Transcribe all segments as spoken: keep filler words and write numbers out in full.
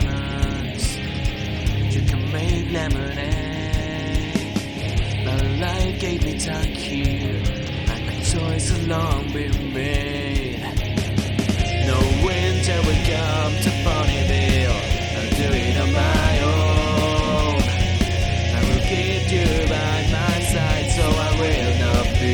lemons. You can make lemonade. My life gave me here, and my choice along been made. No winter will come to Ponyville. I'll do it on my own. I will keep you by my side, so I will not be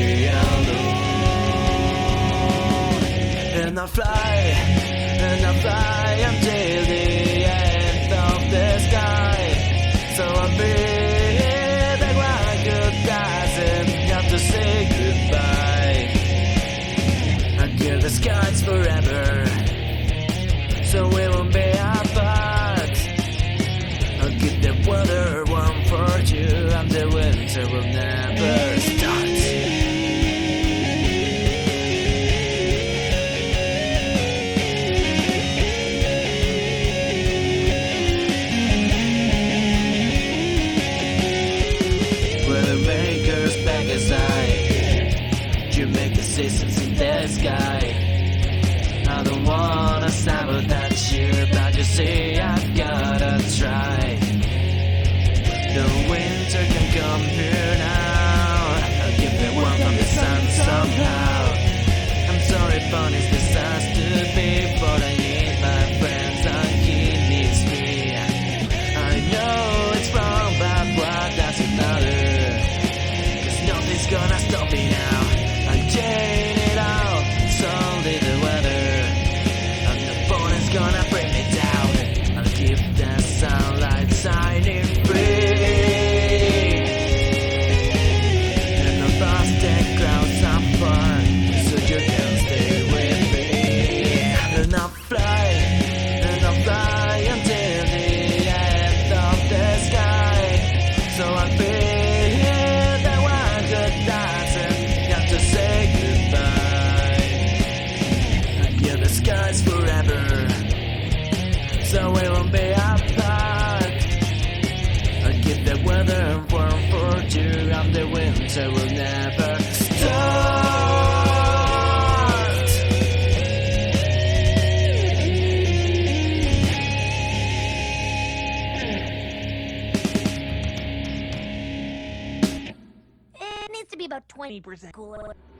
alone. And I'll fly, and I'll fly until the end of the sky. So I'll be back when goodbyes and have to say goodbye. I'll give the skies forever, so we won't be apart. I'll keep the weather warm for you, and the winter will never start. You make the seasons in the sky. I don't wanna sabotage you, but you see I've gotta try. The winter can come here now. I'll give the warmth from the sun somehow. I'm sorry for this disaster, babe, but I need my friends and he needs me. I know it's wrong, but what does it matter? Cause nothing's gonna stop me now. Chain it out, it's only the weather, and the phone is gonna bring me down. I'll keep the sunlight shining free, and the frosted clouds apart, so you can stay with me. And I'll fly, and I'll fly until the end of the sky. So I'll be here, the one good doesn't have to say skies forever, so we won't be apart. I'll keep the weather warm for you, and the winter will never start. It needs to be about twenty percent cooler.